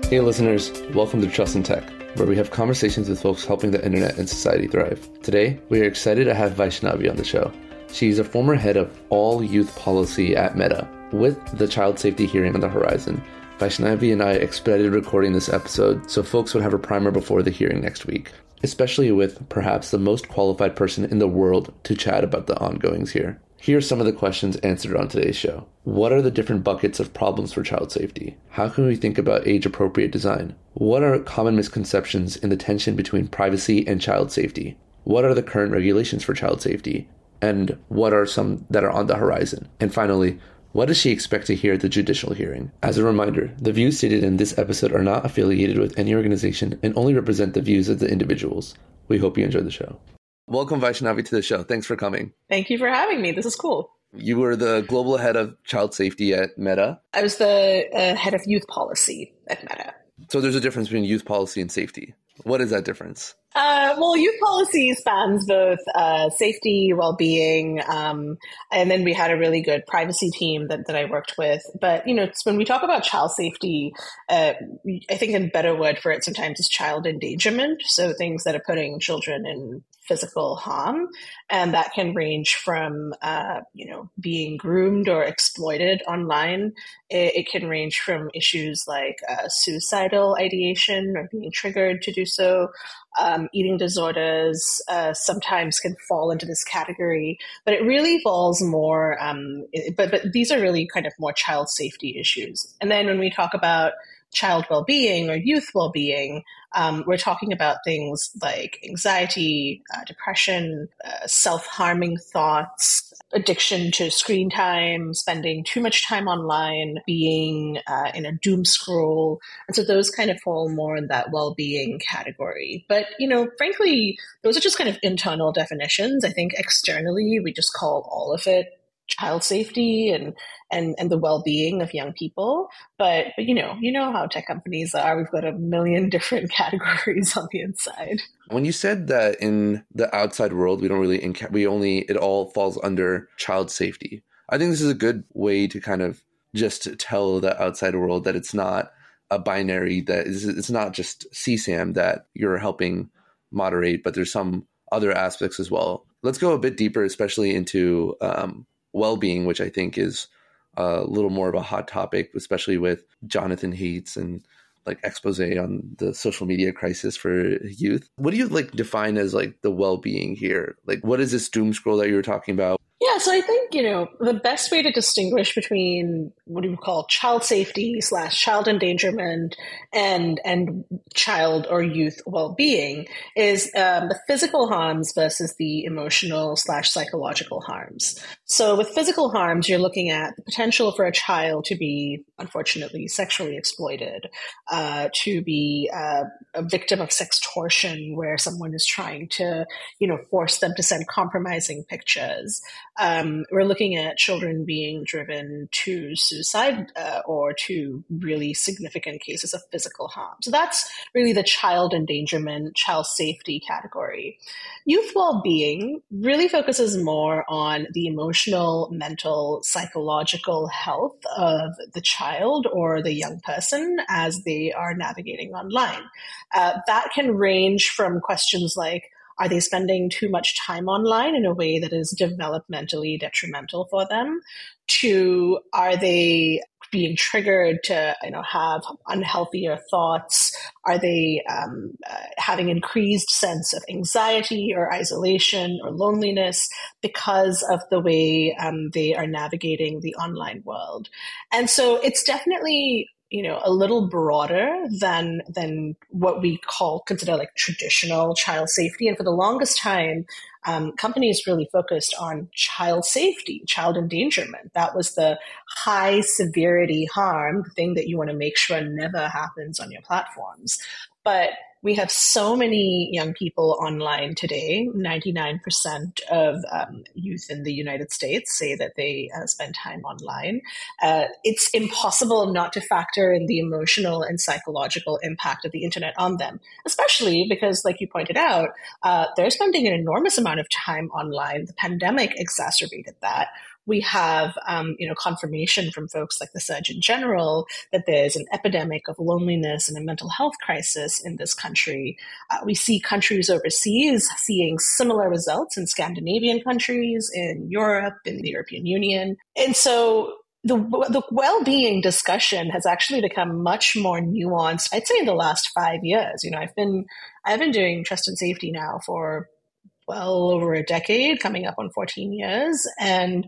Hey listeners, welcome to Trust in Tech, where we have conversations with folks helping the internet and society thrive. Today, we are excited to have Vaishnavi on the show. She's a former head of all youth policy at Meta. With the child safety hearing on the horizon, Vaishnavi and I expedited recording this episode so folks would have a primer before the hearing next week, especially with perhaps the most qualified person in the world to chat about the ongoings here. Here are some of the questions answered on today's show. What are the different buckets of problems for child safety? How can we think about age-appropriate design? What are common misconceptions in the tension between privacy and child safety? What are the current regulations for child safety? And what are some that are on the horizon? And finally, what does she expect to hear at the judicial hearing? As a reminder, the views stated in this episode are not affiliated with any organization and only represent the views of the individuals. We hope you enjoy the show. Welcome, Vaishnavi, to the show. Thanks for coming. Thank you for having me. This is cool. You were the global head of child safety at Meta. I was the head of youth policy at Meta. So there's a difference between youth policy and safety. What is that difference? Well, youth policy spans both safety, well-being, and then we had a really good privacy team that I worked with. But, you know, when we talk about child safety, I think a better word for it sometimes is child endangerment. So things that are putting children in physical harm. And that can range from, being groomed or exploited online. It can range from issues like suicidal ideation or being triggered to do so. Eating disorders sometimes can fall into this category, but it really falls more, but these are really kind of more child safety issues. And then when we talk about child well-being or youth well-being, we're talking about things like anxiety, depression, self-harming thoughts, addiction to screen time, spending too much time online, being in a doom scroll. And so those kind of fall more in that well-being category. But, frankly, those are just kind of internal definitions. I think externally, we just call all of it child safety and the well-being of young people. But you know how tech companies are. We've got a million different categories on the inside. When you said that in the outside world, it all falls under child safety. I think this is a good way to kind of just tell the outside world that it's not a binary, that it's not just CSAM that you're helping moderate, but there's some other aspects as well. Let's go a bit deeper, especially into well-being, which I think is a little more of a hot topic, especially with Jonathan Haidt's and like expose on the social media crisis for youth. What do you define as the well-being here? What is this doom scroll that you were talking about? Yeah, so I think, the best way to distinguish between what do you call child safety / child endangerment and child or youth well-being is the physical harms versus the emotional / psychological harms. So with physical harms, you're looking at the potential for a child to be, unfortunately, sexually exploited, to be a victim of sextortion where someone is trying to, force them to send compromising pictures. We're looking at children being driven to suicide or to really significant cases of physical harm. So that's really the child endangerment, child safety category. Youth well-being really focuses more on the emotional, mental, psychological health of the child or the young person as they are navigating online. That can range from questions like, are they spending too much time online in a way that is developmentally detrimental for them? To are they being triggered to have unhealthier thoughts? Are they having increased sense of anxiety or isolation or loneliness because of the way they are navigating the online world? And so it's definitely a little broader than what we consider traditional child safety. And for the longest time, companies really focused on child safety, child endangerment. That was the high severity harm, the thing that you want to make sure never happens on your platforms. But we have so many young people online today. 99% of youth in the United States say that they spend time online. It's impossible not to factor in the emotional and psychological impact of the internet on them, especially because, like you pointed out, they're spending an enormous amount of time online. The pandemic exacerbated that, we have, confirmation from folks like the Surgeon General that there's an epidemic of loneliness and a mental health crisis in this country. We see countries overseas seeing similar results in Scandinavian countries, in Europe, in the European Union. And so the well-being discussion has actually become much more nuanced, I'd say, in the last 5 years. I've been doing trust and safety now for well over a decade, coming up on 14 years. And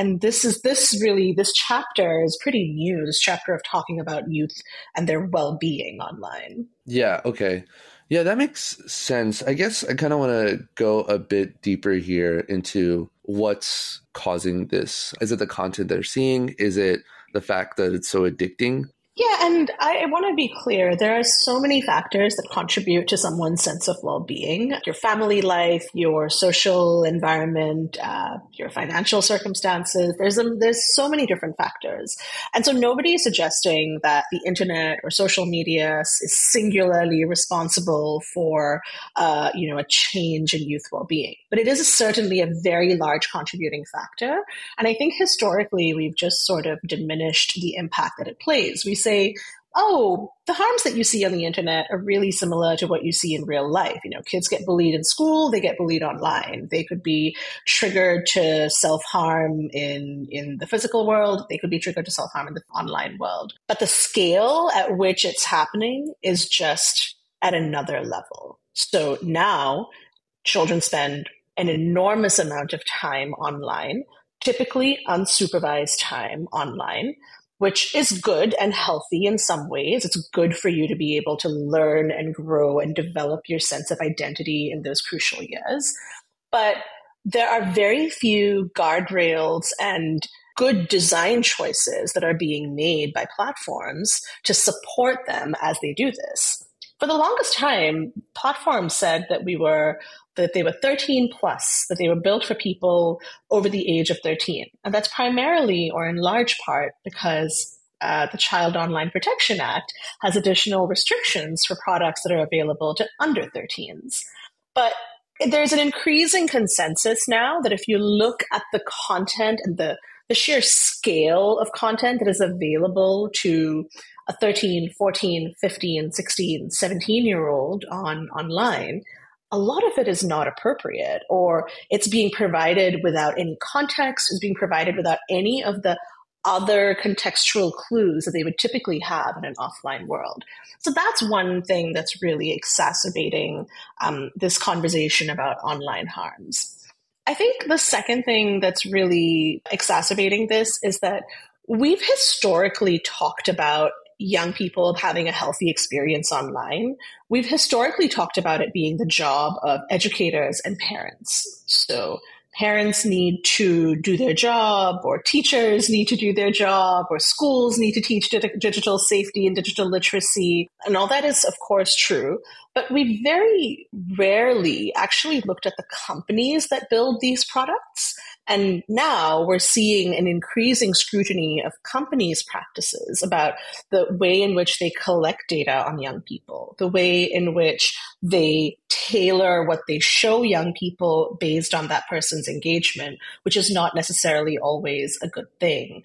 this chapter is pretty new, this chapter of talking about youth and their well-being online. Yeah, okay. Yeah, that makes sense. I guess I kind of want to go a bit deeper here into what's causing this. Is it the content they're seeing? Is it the fact that it's so addicting? Yeah, and I want to be clear. There are so many factors that contribute to someone's sense of well-being. Your family life, your social environment, your financial circumstances. There's so many different factors. And so nobody is suggesting that the internet or social media is singularly responsible for, a change in youth well-being. But it is certainly a very large contributing factor. And I think historically, we've just sort of diminished the impact that it plays. We say, oh, the harms that you see on the internet are really similar to what you see in real life. Kids get bullied in school, they get bullied online. They could be triggered to self-harm in the physical world. They could be triggered to self-harm in the online world. But the scale at which it's happening is just at another level. So now children spend an enormous amount of time online, typically unsupervised time online, which is good and healthy in some ways. It's good for you to be able to learn and grow and develop your sense of identity in those crucial years. But there are very few guardrails and good design choices that are being made by platforms to support them as they do this. For the longest time, platforms said that they were 13 plus, that they were built for people over the age of 13. And that's primarily or in large part because the Child Online Protection Act has additional restrictions for products that are available to under 13s. But there's an increasing consensus now that if you look at the content and the sheer scale of content that is available to a 13, 14, 15, 16, 17-year-old online, a lot of it is not appropriate, or it's being provided without any context, it's being provided without any of the other contextual clues that they would typically have in an offline world. So that's one thing that's really exacerbating this conversation about online harms. I think the second thing that's really exacerbating this is that we've historically talked about young people having a healthy experience online. We've historically talked about it being the job of educators and parents. So parents need to do their job, or teachers need to do their job, or schools need to teach digital safety and digital literacy. And all that is, of course, true. But we very rarely actually looked at the companies that build these products. And now we're seeing an increasing scrutiny of companies' practices about the way in which they collect data on young people, the way in which they tailor what they show young people based on that person's engagement, which is not necessarily always a good thing.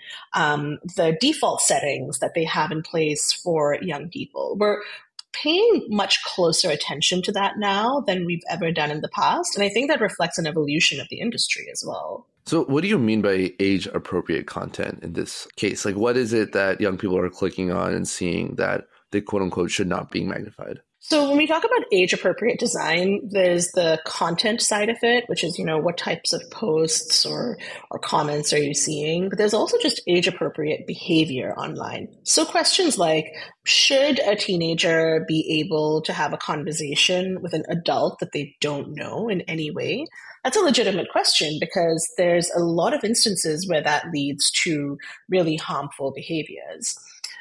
The default settings that they have in place for young people. We're paying much closer attention to that now than we've ever done in the past. And I think that reflects an evolution of the industry as well. So what do you mean by age-appropriate content in this case? Like, what is it that young people are clicking on and seeing that they quote-unquote should not be magnified? So when we talk about age-appropriate design, there's the content side of it, which is, what types of posts or comments are you seeing? But there's also just age-appropriate behavior online. So questions like, should a teenager be able to have a conversation with an adult that they don't know in any way? That's a legitimate question because there's a lot of instances where that leads to really harmful behaviors.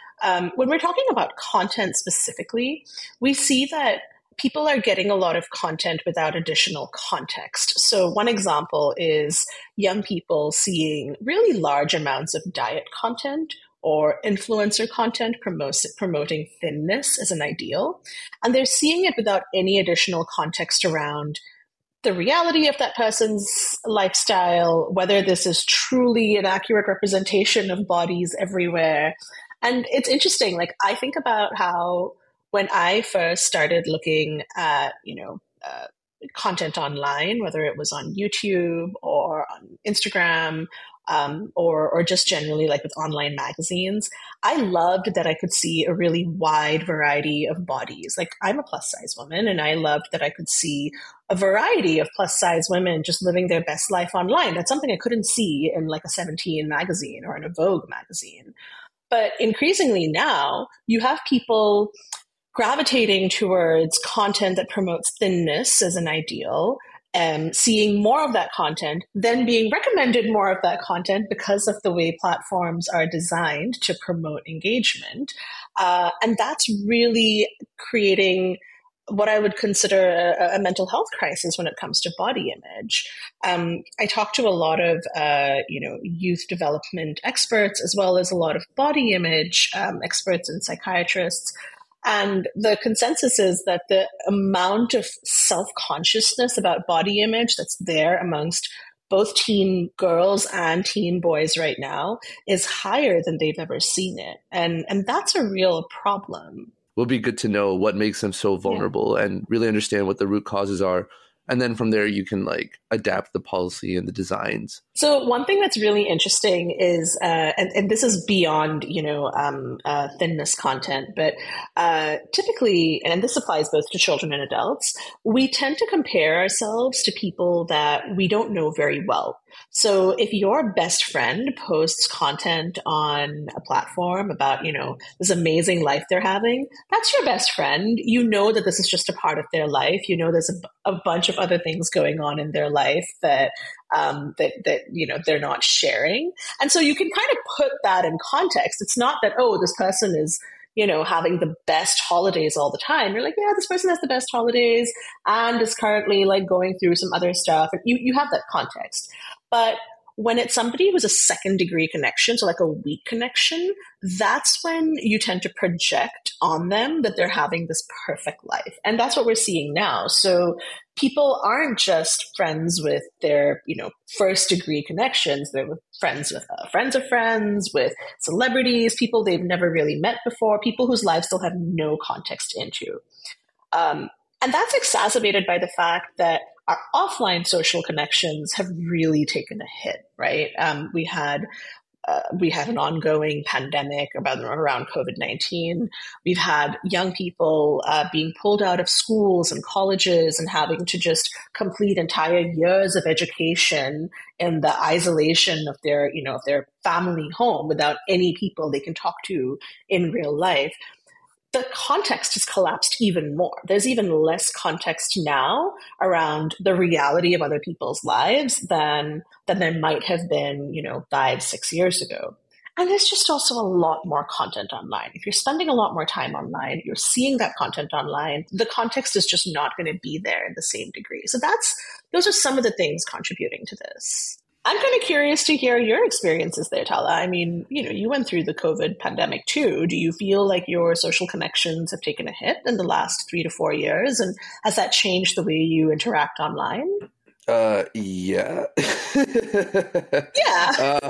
When we're talking about content specifically, we see that people are getting a lot of content without additional context. So one example is young people seeing really large amounts of diet content or influencer content promoting thinness as an ideal. And they're seeing it without any additional context around the reality of that person's lifestyle, whether this is truly an accurate representation of bodies everywhere. And it's interesting, like I think about how when I first started looking at, content online, whether it was on YouTube or on Instagram, or just generally like with online magazines, I loved that I could see a really wide variety of bodies. Like I'm a plus size woman, and I loved that I could see a variety of plus size women just living their best life online. That's something I couldn't see in like a 17 magazine or in a Vogue magazine. But increasingly now, you have people gravitating towards content that promotes thinness as an ideal, and seeing more of that content, then being recommended more of that content because of the way platforms are designed to promote engagement. And that's really creating what I would consider a mental health crisis when it comes to body image. I talk to a lot of, youth development experts, as well as a lot of body image experts and psychiatrists. And the consensus is that the amount of self-consciousness about body image that's there amongst both teen girls and teen boys right now is higher than they've ever seen it. And that's a real problem. Will be good to know what makes them so vulnerable and really understand what the root causes are. And then from there, you can like adapt the policy and the designs. So one thing that's really interesting is, and this is beyond, thinness content, but typically, and this applies both to children and adults, we tend to compare ourselves to people that we don't know very well. So if your best friend posts content on a platform about, this amazing life they're having, that's your best friend. You know that this is just a part of their life. You know there's a bunch of other things going on in their life that they're not sharing. And so you can kind of put that in context. It's not that, oh, this person is having the best holidays all the time. You're like, yeah, this person has the best holidays and is currently like going through some other stuff. And you have that context. But when it's somebody who's a second degree connection, so like a weak connection, that's when you tend to project on them that they're having this perfect life. And that's what we're seeing now. So people aren't just friends with their, first degree connections. They're friends with friends of friends, with celebrities, people they've never really met before, people whose lives they'll have no context into. And that's exacerbated by the fact that our offline social connections have really taken a hit, right? We had an ongoing pandemic around COVID-19. We've had young people being pulled out of schools and colleges and having to just complete entire years of education in the isolation of their family home without any people they can talk to in real life. The context has collapsed even more. There's even less context now around the reality of other people's lives than there might have been, 5-6 years ago. And there's just also a lot more content online. If you're spending a lot more time online, you're seeing that content online, the context is just not going to be there in the same degree. So those are some of the things contributing to this. I'm kind of curious to hear your experiences there, Tala. I mean, you went through the COVID pandemic too. Do you feel like your social connections have taken a hit in the last 3 to 4 years? And has that changed the way you interact online? Yeah. Yeah.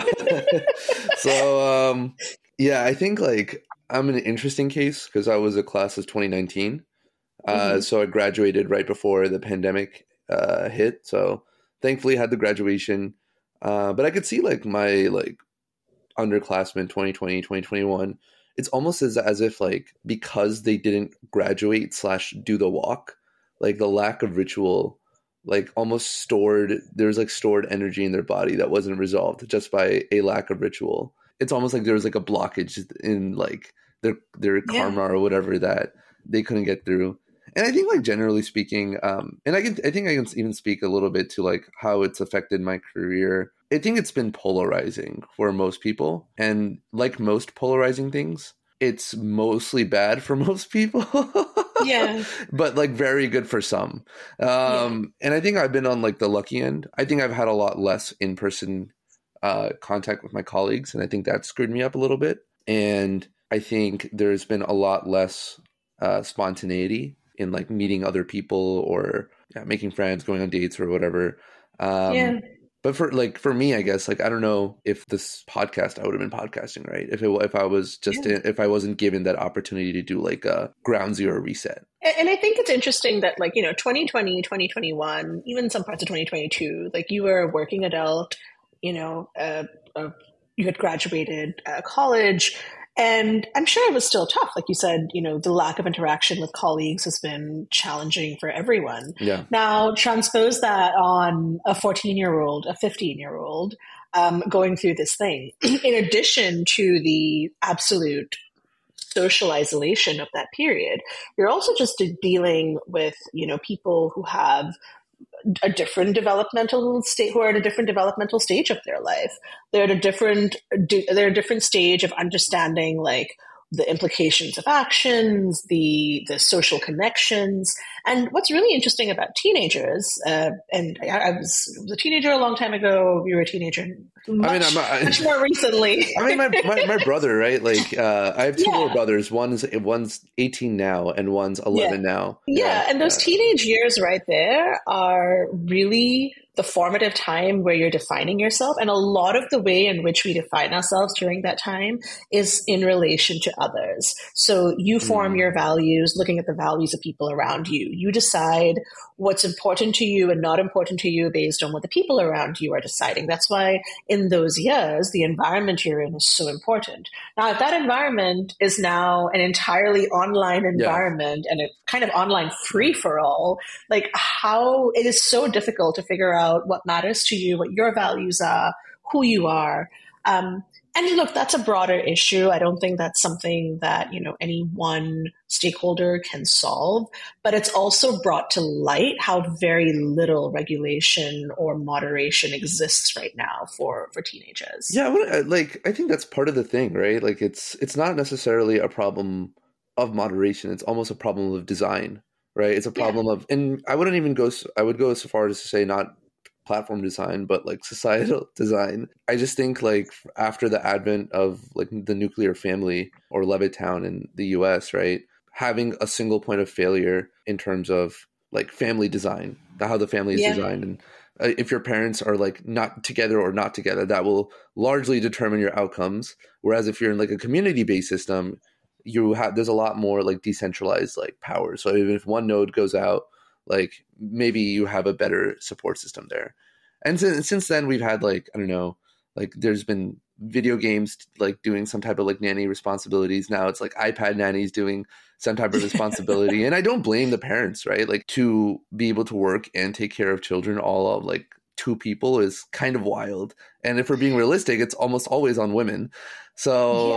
I think like I'm an interesting case because I was a class of 2019. So I graduated right before the pandemic hit. So thankfully I had the graduation. But I could see like my like underclassmen 2020, 2021, it's almost as if like because they didn't graduate / do the walk, like the lack of ritual, like almost stored energy in their body that wasn't resolved just by a lack of ritual. It's almost like there was like a blockage in like their karma or whatever that they couldn't get through. And I think like generally speaking, and I think I can even speak a little bit to like how it's affected my career. I think it's been polarizing for most people. And like most polarizing things, it's mostly bad for most people. Yeah. But like very good for some. And I think I've been on like the lucky end. I think I've had a lot less in-person contact with my colleagues. And I think that screwed me up a little bit. And I think there's been a lot less spontaneity in like meeting other people or yeah, making friends, going on dates or whatever. Yeah. But for me, I guess, like, I don't know if this podcast, I would have been podcasting, right? If I was just Yeah. if I wasn't given that opportunity to do like a ground zero reset. And I think it's interesting that, like, 2020, 2021, even some parts of 2022, like, you were a working adult, you know, you had graduated college, and I'm sure it was still tough. Like you said, the lack of interaction with colleagues has been challenging for everyone. Yeah. Now, transpose that on a 14-year-old, a 15-year-old, going through this thing, in addition to the absolute social isolation of that period. You're also just dealing with, people who have a different developmental state, who are at a different developmental stage of their life. They're a different stage of understanding, like, the implications of actions, the social connections. And what's really interesting about teenagers, and I was a teenager a long time ago, you were a teenager much more recently. I mean, my brother, right? Like, I have two little brothers. One's 18 now, and one's 11 now. Yeah, and those teenage years right there are really the formative time where you're defining yourself. And a lot of the way in which we define ourselves during that time is in relation to others. So you form your values looking at the values of people around you. You decide what's important to you and not important to you based on what the people around you are deciding. That's why in those years, the environment you're in is so important. Now, if that environment is now an entirely online environment and a kind of online free-for-all, like, how it is so difficult to figure out what matters to you, what your values are, who you are. And look, that's a broader issue. I don't think that's something that, any one stakeholder can solve, but it's also brought to light how very little regulation or moderation exists right now for teenagers. Yeah, I think that's part of the thing, right? Like, it's not necessarily a problem of moderation. It's almost a problem of design, right? It's a problem of, and I would go so far as to say not platform design, but like societal design. I just think, like, after the advent of like the nuclear family or Levittown in the US, right, having a single point of failure in terms of like family design, how the family is designed, and if your parents are like not together or not together, that will largely determine your outcomes. Whereas if you're in like a community-based system, there's a lot more like decentralized like power. So even if one node goes out, like, maybe you have a better support system there. And since then, we've had, like, I don't know, like, there's been video games like doing some type of like nanny responsibilities. Now it's like iPad nannies doing some type of responsibility. And I don't blame the parents, right? Like, to be able to work and take care of children all of like two people is kind of wild. And if we're being realistic, it's almost always on women. So,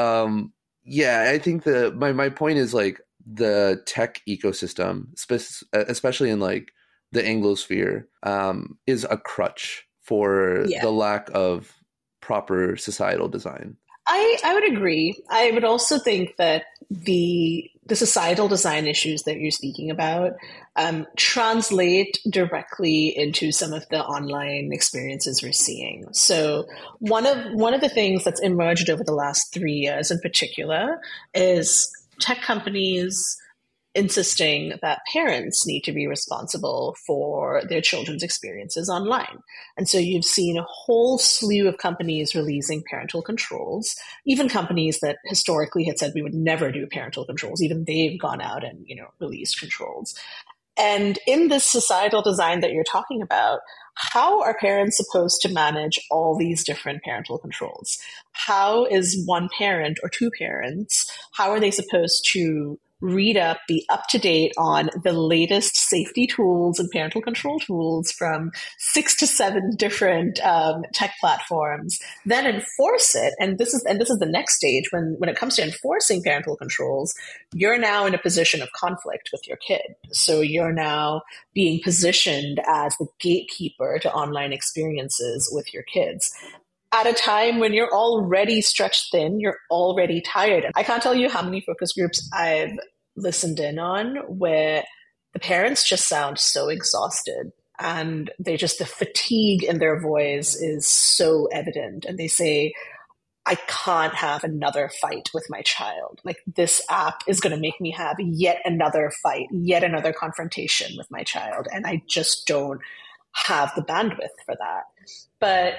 I think my point is, like, the tech ecosystem, especially in like the Anglosphere, is a crutch for the lack of proper societal design. I would agree. I would also think that the societal design issues that you're speaking about translate directly into some of the online experiences we're seeing. So one of the things that's emerged over the last 3 years in particular is tech companies insisting that parents need to be responsible for their children's experiences online. And so you've seen a whole slew of companies releasing parental controls, even companies that historically had said we would never do parental controls. Even they've gone out and, released controls. And in this societal design that you're talking about, how are parents supposed to manage all these different parental controls? How is one parent or two parents, how are they supposed to read up, be up to date on the latest safety tools and parental control tools from 6 to 7 different tech platforms, then enforce it? And this is the next stage. When it comes to enforcing parental controls, you're now in a position of conflict with your kid. So you're now being positioned as the gatekeeper to online experiences with your kids at a time when you're already stretched thin, you're already tired. I can't tell you how many focus groups I've listened in on where the parents just sound so exhausted, and the fatigue in their voice is so evident. And they say, I can't have another fight with my child. Like, this app is going to make me have yet another fight, yet another confrontation with my child. And I just don't have the bandwidth for that. But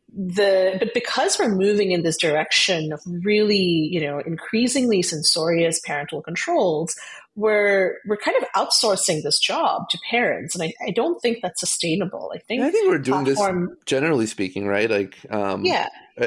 because we're moving in this direction of really, increasingly censorious parental controls, we're kind of outsourcing this job to parents, and I don't think that's sustainable. I think we're doing this generally speaking, right? Like, yeah.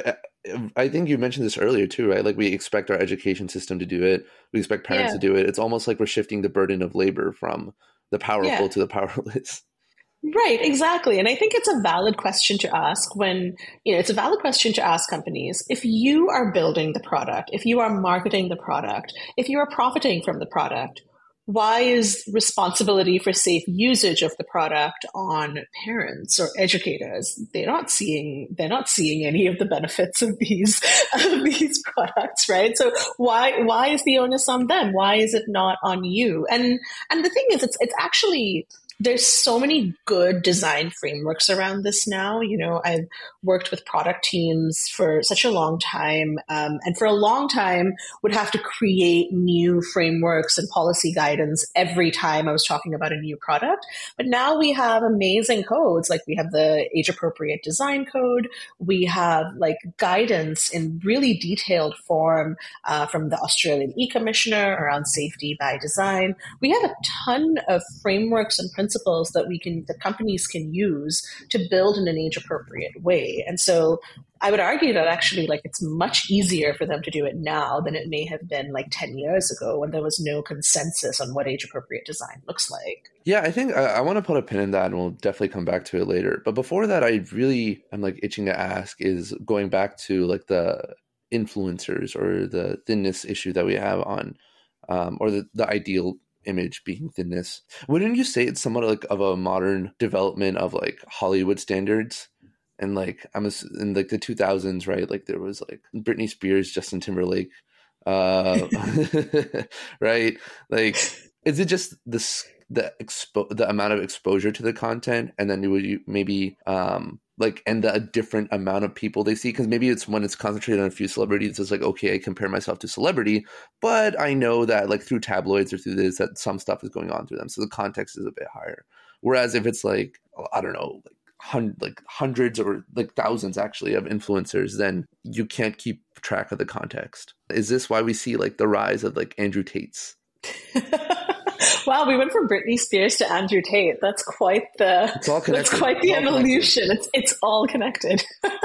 I think you mentioned this earlier too, right? Like, we expect our education system to do it. We expect parents to do it. It's almost like we're shifting the burden of labor from the powerful to the powerless. Right, exactly. And I think it's a valid question to ask it's a valid question to ask companies. If you are building the product, if you are marketing the product, if you are profiting from the product, why is responsibility for safe usage of the product on parents or educators? They're not seeing any of the benefits of these products, right? So why is the onus on them? Why is it not on you? And the thing is, it's actually, there's so many good design frameworks around this now. I've worked with product teams for such a long time, and for a long time would have to create new frameworks and policy guidance every time I was talking about a new product. But now we have amazing codes. Like, we have the age appropriate design code. We have like guidance in really detailed form from the Australian E-Commissioner around safety by design. We have a ton of frameworks and principles that companies can use to build in an age appropriate way. And so I would argue that actually, like, it's much easier for them to do it now than it may have been like 10 years ago, when there was no consensus on what age appropriate design looks like. Yeah, I think I want to put a pin in that, and we'll definitely come back to it later. But before that, I really am like itching to ask, is going back to like the influencers or the thinness issue that we have on, or the ideal image being thinness. Wouldn't you say it's somewhat like of a modern development of like Hollywood standards? And like, in like the 2000s, right? Like, there was like Britney Spears, Justin Timberlake, right? Like, is it just the amount of exposure to the content, and then you maybe and a different amount of people they see? Because maybe it's when it's concentrated on a few celebrities, it's like, okay, I compare myself to celebrity, but I know that like through tabloids or through this, that some stuff is going on through them, so the context is a bit higher. Whereas if it's like, I don't know, like hundreds or like thousands actually of influencers, then you can't keep track of the context. Is this why we see like the rise of like Andrew Tate's? Wow, we went from Britney Spears to Andrew Tate. That's quite the evolution. It's all connected.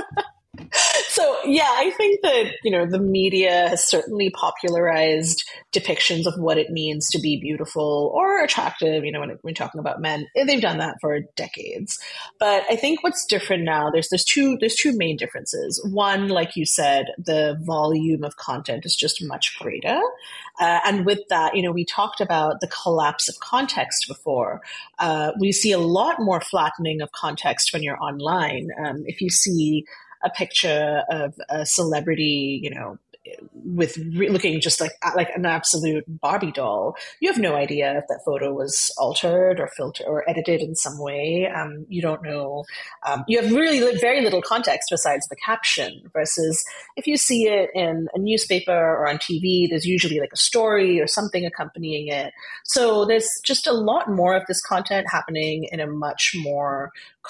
So yeah, I think that, the media has certainly popularized depictions of what it means to be beautiful or attractive. When we're talking about men, they've done that for decades. But I think what's different now, there's two main differences. One, like you said, the volume of content is just much greater. And with that, we talked about the collapse of context before. We see a lot more flattening of context when you're online. If you see a picture of a celebrity, with looking just like an absolute Barbie doll, you have no idea if that photo was altered or filtered or edited in some way. You don't know. You have really very little context besides the caption, versus if you see it in a newspaper or on TV, there's usually like a story or something accompanying it. So there's just a lot more of this content happening in a much more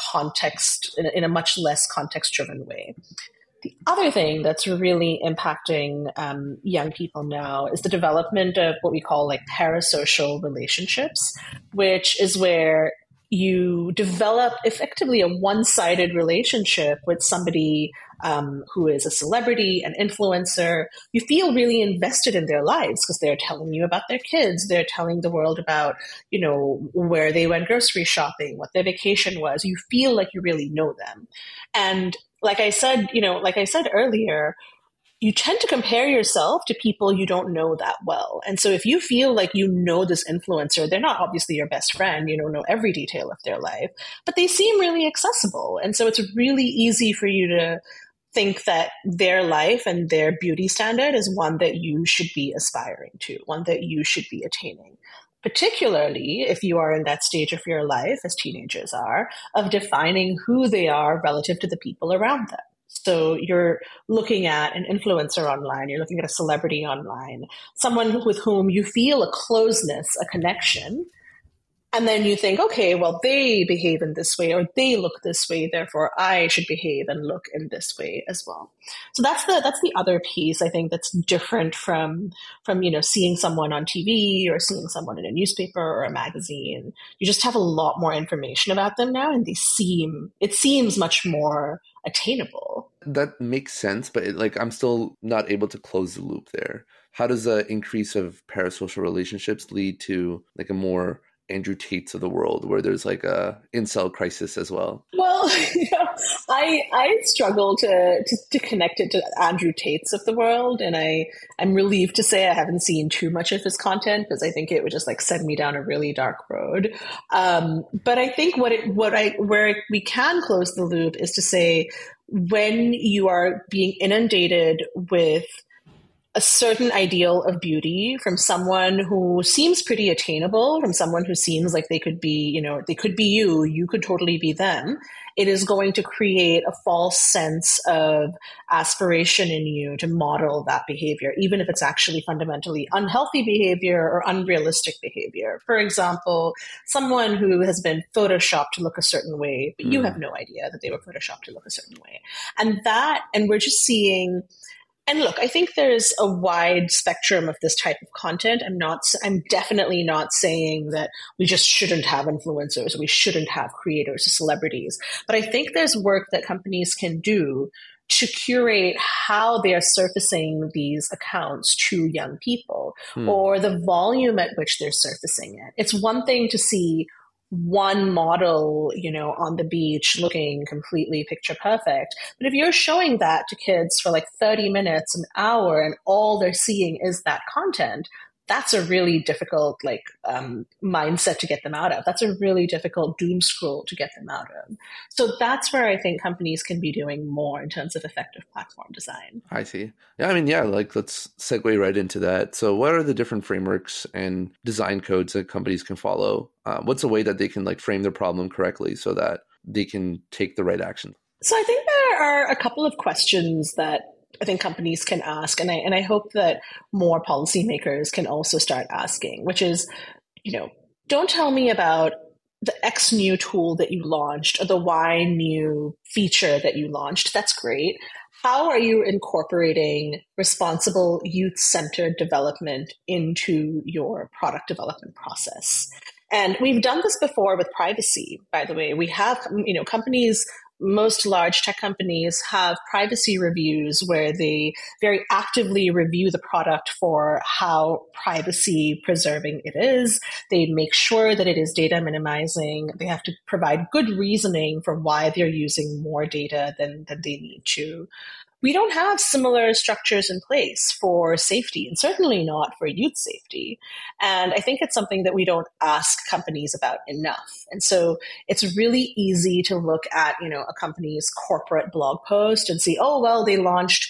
in a much less context-driven way. The other thing that's really impacting young people now is the development of what we call like parasocial relationships, which is where you develop effectively a one-sided relationship with somebody who is a celebrity, an influencer. You feel really invested in their lives because they're telling you about their kids. They're telling the world about, where they went grocery shopping, what their vacation was. You feel like you really know them. And like I said earlier, you tend to compare yourself to people you don't know that well. And so if you feel like you know this influencer, they're not obviously your best friend, you don't know every detail of their life, but they seem really accessible. And so it's really easy for you to think that their life and their beauty standard is one that you should be aspiring to, one that you should be attaining. Particularly if you are in that stage of your life, as teenagers are, of defining who they are relative to the people around them. So you're looking at an influencer online, you're looking at a celebrity online, someone with whom you feel a closeness, a connection. And then you think, okay, well, they behave in this way or they look this way, therefore I should behave and look in this way as well. So that's the other piece I think that's different from seeing someone on TV or seeing someone in a newspaper or a magazine. You just have a lot more information about them now, and it seems much more attainable. That makes sense, but I'm still not able to close the loop there. How does the increase of parasocial relationships lead to a more Andrew Tates of the world, where there's a incel crisis as well? Well, I struggle to connect it to Andrew Tates of the world, and I'm relieved to say I haven't seen too much of his content because I think it would just send me down a really dark road. But I think where we can close the loop is to say, when you are being inundated with a certain ideal of beauty from someone who seems pretty attainable, from someone who seems like they could be, they could be you could totally be them, it is going to create a false sense of aspiration in you to model that behavior, even if it's actually fundamentally unhealthy behavior or unrealistic behavior. For example, someone who has been photoshopped to look a certain way, but you have no idea that they were photoshopped to look a certain way. And we're just seeing. And look, I think there's a wide spectrum of this type of content. I'm definitely not saying that we just shouldn't have influencers or we shouldn't have creators or celebrities. But I think there's work that companies can do to curate how they are surfacing these accounts to young people or the volume at which they're surfacing it. It's one thing to see one model, on the beach looking completely picture perfect. But if you're showing that to kids for 30 minutes, an hour, and all they're seeing is that content, that's a really difficult mindset to get them out of. That's a really difficult doom scroll to get them out of. So that's where I think companies can be doing more in terms of effective platform design. I see. Yeah, let's segue right into that. So what are the different frameworks and design codes that companies can follow? What's a way that they can frame their problem correctly so that they can take the right action? So I think there are a couple of questions that I think companies can ask, and I hope that more policymakers can also start asking, which is, don't tell me about the X new tool that you launched or the Y new feature that you launched. That's great. How are you incorporating responsible youth-centered development into your product development process? And we've done this before with privacy, by the way. We have, companies, most large tech companies have privacy reviews where they very actively review the product for how privacy preserving it is. They make sure that it is data minimizing. They have to provide good reasoning for why they're using more data than they need to. We don't have similar structures in place for safety, and certainly not for youth safety. And I think it's something that we don't ask companies about enough. And so it's really easy to look at, a company's corporate blog post and see, oh, well, they launched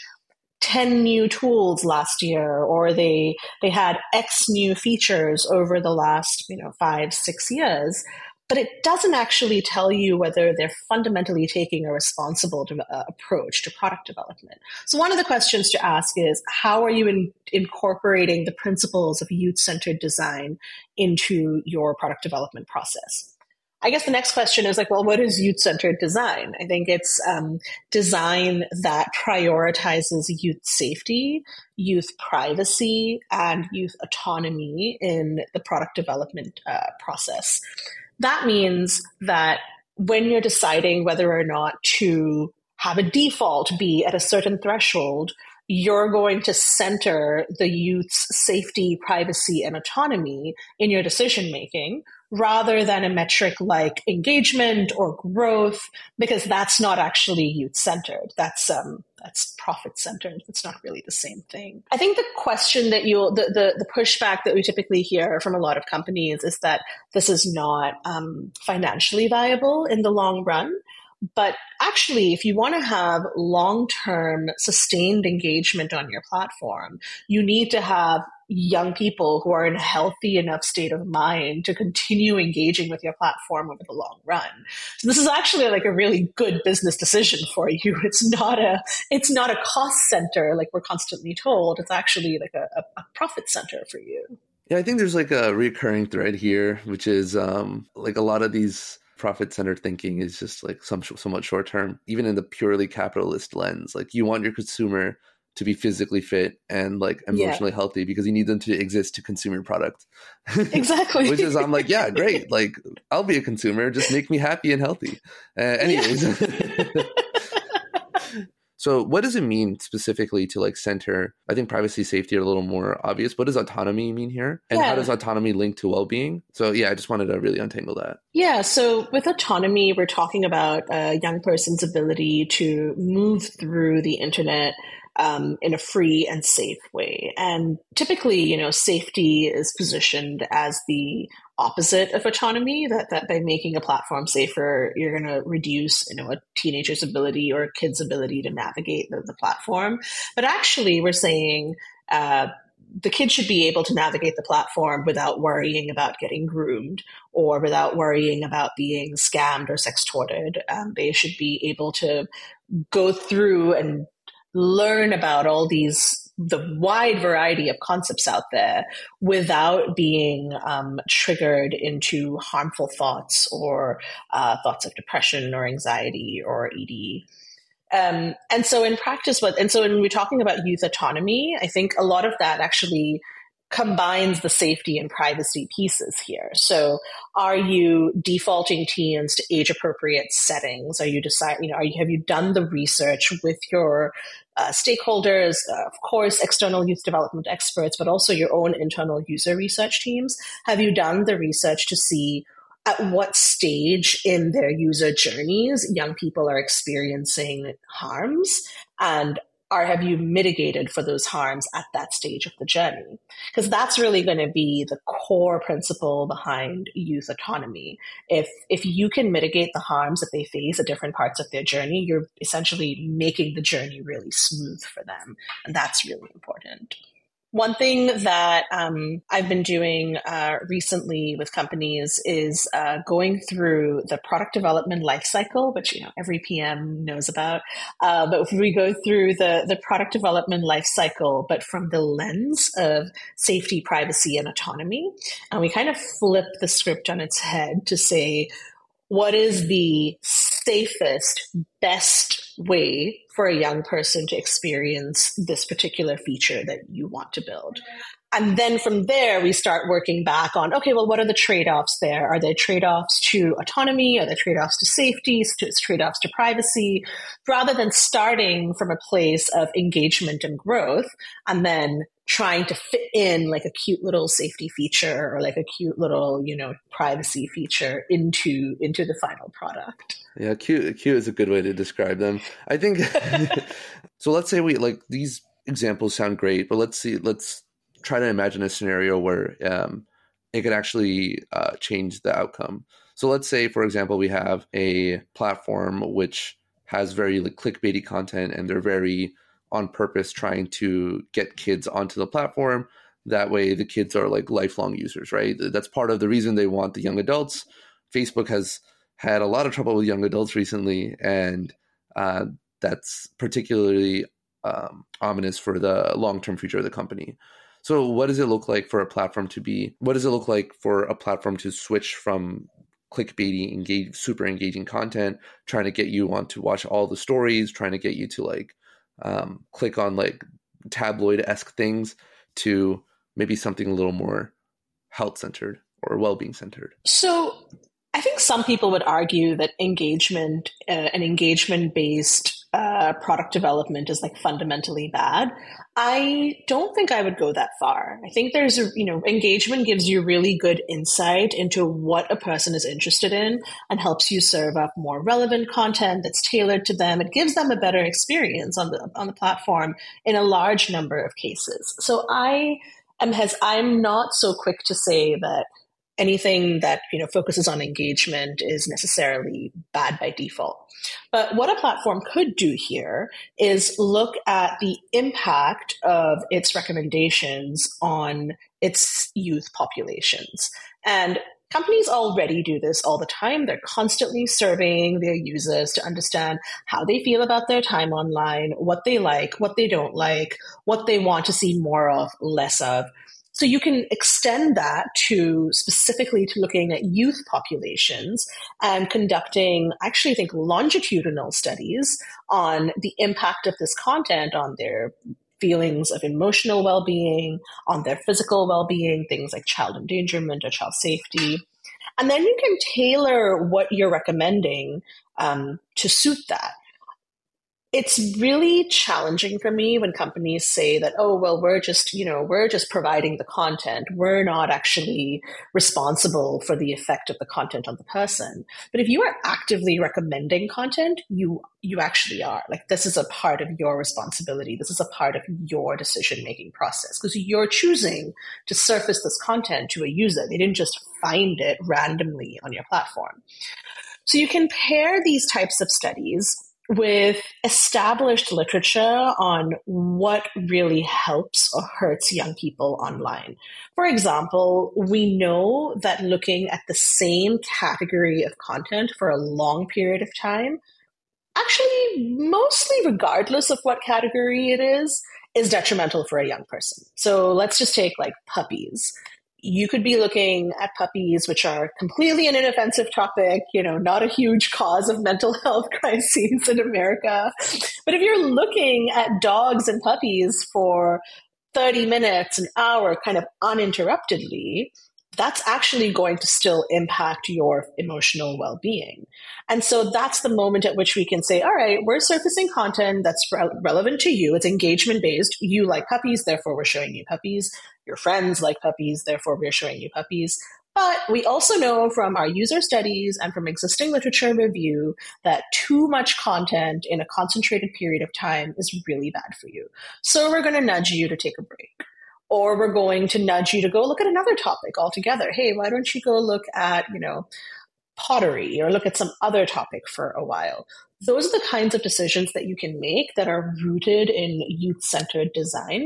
10 new tools last year, or they had X new features over the last, 5-6 years. But it doesn't actually tell you whether they're fundamentally taking a responsible approach to product development. So one of the questions to ask is, how are you incorporating the principles of youth-centered design into your product development process? I guess the next question is well, what is youth-centered design? I think it's design that prioritizes youth safety, youth privacy, and youth autonomy in the product development process. That means that when you're deciding whether or not to have a default be at a certain threshold, you're going to center the youth's safety, privacy, and autonomy in your decision-making rather than a metric like engagement or growth, because that's not actually youth-centered. That's profit-centered. It's not really the same thing. I think the question that the pushback that we typically hear from a lot of companies is that this is not financially viable in the long run. But actually, if you want to have long-term sustained engagement on your platform, you need to have young people who are in a healthy enough state of mind to continue engaging with your platform over the long run. So this is actually like a really good business decision for you. It's not a cost center like we're constantly told. It's actually like a profit center for you. Yeah, I think there's like a recurring thread here, which is like a lot of these profit-centered thinking is just like somewhat short-term, even in the purely capitalist lens. Like you want your consumer to be physically fit and like emotionally healthy because you need them to exist to consume your product. Exactly. Which is, I'm like, yeah, great. Like I'll be a consumer. Just make me happy and healthy. Anyways. So what does it mean specifically to like center? I think privacy, safety are a little more obvious. What does autonomy mean here? And how does autonomy link to well-being? So yeah, I just wanted to really untangle that. Yeah, so with autonomy, we're talking about a young person's ability to move through the internet in a free and safe way. And typically, safety is positioned as the opposite of autonomy, that by making a platform safer, you're going to reduce, a teenager's ability or a kid's ability to navigate the platform. But actually, we're saying the kid should be able to navigate the platform without worrying about getting groomed or without worrying about being scammed or sextorted. They should be able to go through and learn about the wide variety of concepts out there without being triggered into harmful thoughts or thoughts of depression or anxiety or ED. And so in practice, when we're talking about youth autonomy, I think a lot of that actually combines the safety and privacy pieces here. So are you defaulting teens to age appropriate settings? Are you have you done the research with your stakeholders, of course, external youth development experts, but also your own internal user research teams? Have you done the research to see at what stage in their user journeys young people are experiencing harms, and have you mitigated for those harms at that stage of the journey? Because that's really going to be the core principle behind youth autonomy. If you can mitigate the harms that they face at different parts of their journey, you're essentially making the journey really smooth for them. And that's really important. One thing that I've been doing recently with companies is going through the product development lifecycle, which every PM knows about. But if we go through the product development lifecycle, but from the lens of safety, privacy, and autonomy, and we kind of flip the script on its head to say, what is the safest, best way for a young person to experience this particular feature that you want to build? And then from there, we start working back on, okay, well, what are the trade-offs there? Are there trade-offs to autonomy? Are there trade-offs to safety? Trade-offs to privacy? Rather than starting from a place of engagement and growth and then trying to fit in like a cute little safety feature or like a cute little, privacy feature into the final product. Yeah, cute is a good way to describe them. I think, so let's say we like these examples sound great, but let's try to imagine a scenario where it could actually change the outcome. So let's say, for example, we have a platform which has very like clickbaity content and they're very on purpose trying to get kids onto the platform. That way the kids are like lifelong users, right? That's part of the reason they want the young adults. Facebook has had a lot of trouble with young adults recently, and that's particularly ominous for the long-term future of the company. So what does it look like for a platform to switch from clickbaity, super engaging content, trying to get you to watch all the stories, trying to get you to like click on like tabloid-esque things, to maybe something a little more health-centered or well-being centered? So I think some people would argue that engagement and engagement-based product development is like fundamentally bad. I don't think I would go that far. I think engagement gives you really good insight into what a person is interested in and helps you serve up more relevant content that's tailored to them. It gives them a better experience on the platform in a large number of cases. So I'm not so quick to say that anything that focuses on engagement is necessarily bad by default. But what a platform could do here is look at the impact of its recommendations on its youth populations. And companies already do this all the time. They're constantly surveying their users to understand how they feel about their time online, what they like, what they don't like, what they want to see more of, less of. So you can extend that to specifically to looking at youth populations and conducting, actually, I think, longitudinal studies on the impact of this content on their feelings of emotional well-being, on their physical well-being, things like child endangerment or child safety. And then you can tailor what you're recommending to suit that. It's really challenging for me when companies say that, oh, well, we're just providing the content. We're not actually responsible for the effect of the content on the person. But if you are actively recommending content, you actually are. Like, this is a part of your responsibility. This is a part of your decision-making process because you're choosing to surface this content to a user. They didn't just find it randomly on your platform. So you can pair these types of studies with established literature on what really helps or hurts young people online. For example, we know that looking at the same category of content for a long period of time, actually mostly regardless of what category it is detrimental for a young person. So let's just take like puppies. You could be looking at puppies, which are completely an inoffensive topic, not a huge cause of mental health crises in America. But if you're looking at dogs and puppies for 30 minutes, an hour, kind of uninterruptedly, that's actually going to still impact your emotional well-being. And so that's the moment at which we can say, all right, we're surfacing content that's relevant to you. It's engagement-based. You like puppies, therefore we're showing you puppies. Your friends like puppies, therefore we're showing you puppies. But we also know from our user studies and from existing literature review that too much content in a concentrated period of time is really bad for you. So we're going to nudge you to take a break. Or we're going to nudge you to go look at another topic altogether. Hey, why don't you go look at, pottery or look at some other topic for a while? Those are the kinds of decisions that you can make that are rooted in youth-centered design,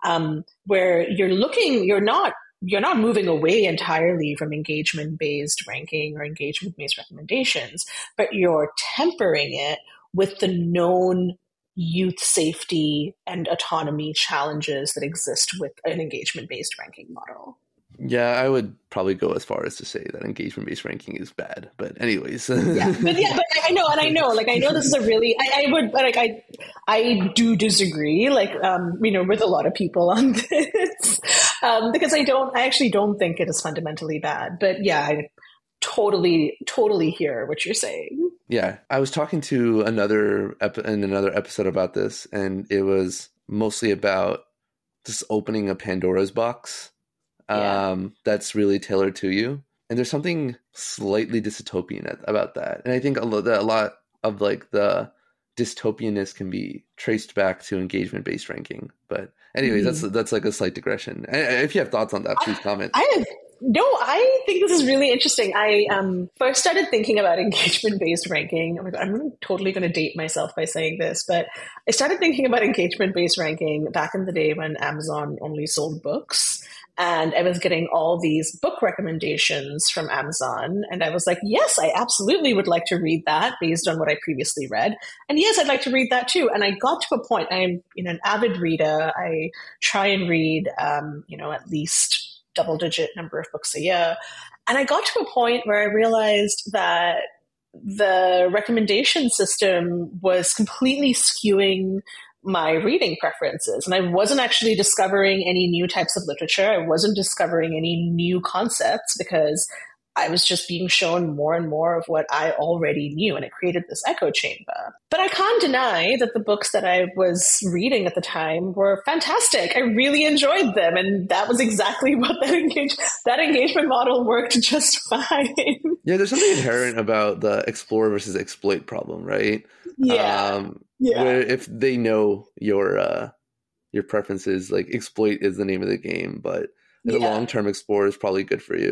where you're not moving away entirely from engagement-based ranking or engagement-based recommendations, but you're tempering it with the known youth safety and autonomy challenges that exist with an engagement-based ranking model. Yeah, I would probably go as far as to say that engagement-based ranking is bad. But anyways. But I know this is a really, I do disagree, with a lot of people on this, because I actually don't think it is fundamentally bad. But yeah, I totally hear what you're saying. Yeah, I was talking to in another episode about this, and it was mostly about just opening a Pandora's box. That's really tailored to you. And there's something slightly dystopian about that. And I think a lot of like the dystopianness can be traced back to engagement-based ranking. But anyways, that's like a slight digression. If you have thoughts on that, please comment. I think this is really interesting. I first started thinking about engagement-based ranking. Oh my God, I'm totally going to date myself by saying this, but I started thinking about engagement-based ranking back in the day when Amazon only sold books. And I was getting all these book recommendations from Amazon. And I was like, yes, I absolutely would like to read that based on what I previously read. And yes, I'd like to read that too. And I got to a point, I'm an avid reader. I try and read, at least double-digit number of books a year. And I got to a point where I realized that the recommendation system was completely skewing my reading preferences. And I wasn't actually discovering any new types of literature. I wasn't discovering any new concepts because I was just being shown more and more of what I already knew, and it created this echo chamber. But I can't deny that the books that I was reading at the time were fantastic. I really enjoyed them, and that was exactly what that engagement model worked just fine. Yeah, there's something inherent about the explore versus exploit problem, right? Yeah. Where if they know your preferences, like exploit is the name of the game, but the long-term explore is probably good for you.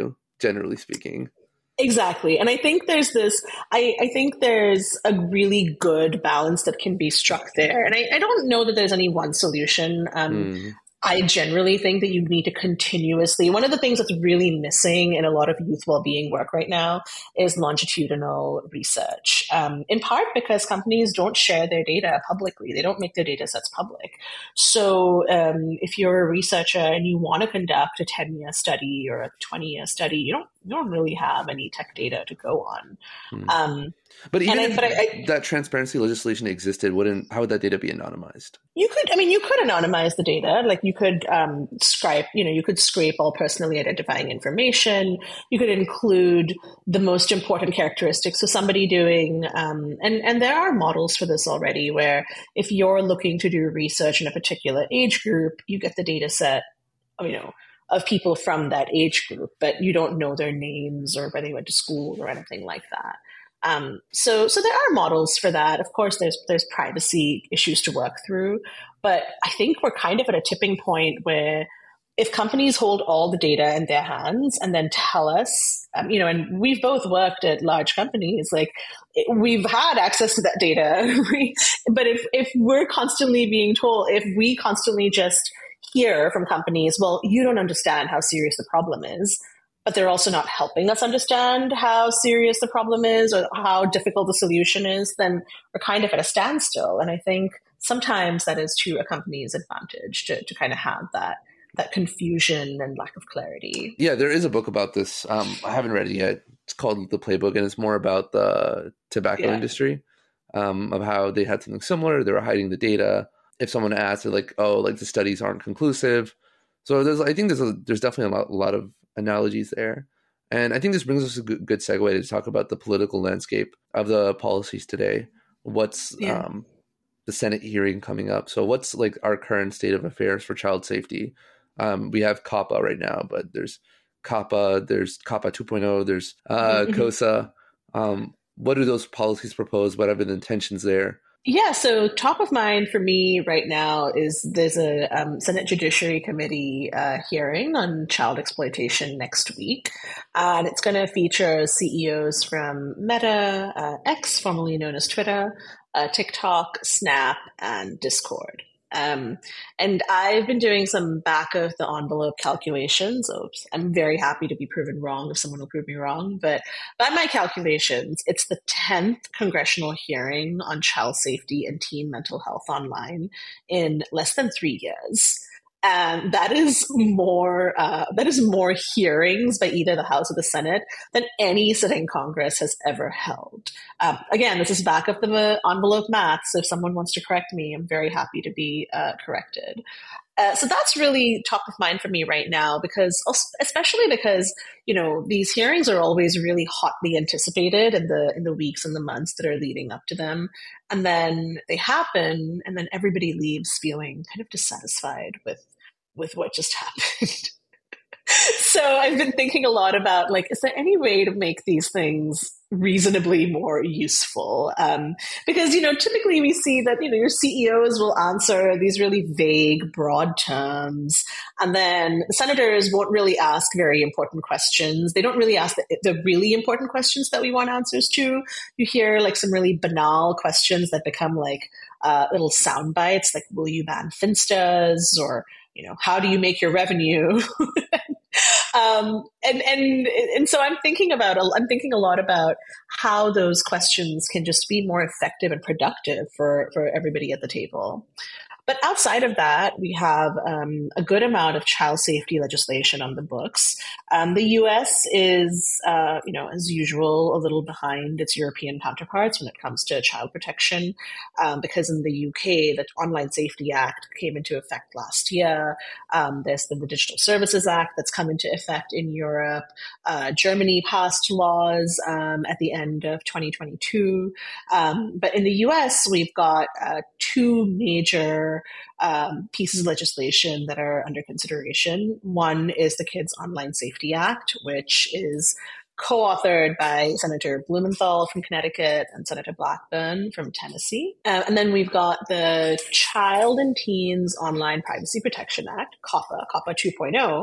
generally speaking. Exactly. And I think there's I think there's a really good balance that can be struck there. And I don't know that there's any one solution. Mm. I generally think that you need to continuously, one of the things that's really missing in a lot of youth well-being work right now is longitudinal research, in part because companies don't share their data publicly. They don't make their data sets public. So if you're a researcher and you want to conduct a 10-year study or a 20-year study, you don't really have any tech data to go on. Mm. But even if that transparency legislation existed, how would that data be anonymized? You could anonymize the data. Like you could you could scrape all personally identifying information. You could include the most important characteristics of somebody doing, and there are models for this already, where if you're looking to do research in a particular age group, you get the data set, of people from that age group, but you don't know their names or where they went to school or anything like that. So there are models for that. Of course, there's privacy issues to work through, but I think we're kind of at a tipping point where if companies hold all the data in their hands and then tell us, and we've both worked at large companies, like we've had access to that data, but if we're constantly being told, if we constantly just hear from companies, well, you don't understand how serious the problem is, but they're also not helping us understand how serious the problem is or how difficult the solution is, then we're kind of at a standstill. And I think sometimes that is to a company's advantage to kind of have that confusion and lack of clarity. Yeah, there is a book about this. I haven't read it yet. It's called The Playbook, and it's more about the tobacco industry, of how they had something similar. They were hiding the data. If someone asked, they're like, "Oh, like the studies aren't conclusive." So I think there's definitely a lot of analogies there. And I think this brings us a good segue to talk about the political landscape of the policies today. What's the Senate hearing coming up? So what's like our current state of affairs for child safety? We have COPPA right now, but there's COPPA, there's COPPA 2.0, there's COSA. What do those policies propose? What have been the intentions there? Yeah, so top of mind for me right now is there's a Senate Judiciary Committee hearing on child exploitation next week. And it's going to feature CEOs from Meta, X, formerly known as Twitter, TikTok, Snap, and Discord. And I've been doing some back of the envelope calculations. I'm very happy to be proven wrong if someone will prove me wrong. But by my calculations, it's the 10th congressional hearing on child safety and teen mental health online in less than 3 years. And that is more hearings by either the House or the Senate than any sitting Congress has ever held. Again, this is back of the envelope math. So if someone wants to correct me, I'm very happy to be corrected. So that's really top of mind for me right now, especially because these hearings are always really hotly anticipated in the weeks and the months that are leading up to them, and then they happen, and then everybody leaves feeling kind of dissatisfied with what just happened. So I've been thinking a lot about, like, is there any way to make these things reasonably more useful? Because, typically we see that, your CEOs will answer these really vague, broad terms. And then the senators won't really ask very important questions. They don't really ask the really important questions that we want answers to. You hear like some really banal questions that become like little sound bites, like, will you ban Finstas? Or, how do you make your revenue? And so I'm thinking a lot about how those questions can just be more effective and productive for everybody at the table. But outside of that, we have a good amount of child safety legislation on the books. The U.S. is, as usual, a little behind its European counterparts when it comes to child protection, because in the U.K., the Online Safety Act came into effect last year. There's the Digital Services Act that's come into effect in Europe. Germany passed laws at the end of 2022. But in the U.S., we've got two major pieces of legislation that are under consideration. One is the Kids Online Safety Act, which is co-authored by Senator Blumenthal from Connecticut and Senator Blackburn from Tennessee. And then we've got the Child and Teens Online Privacy Protection Act, COPPA 2.0,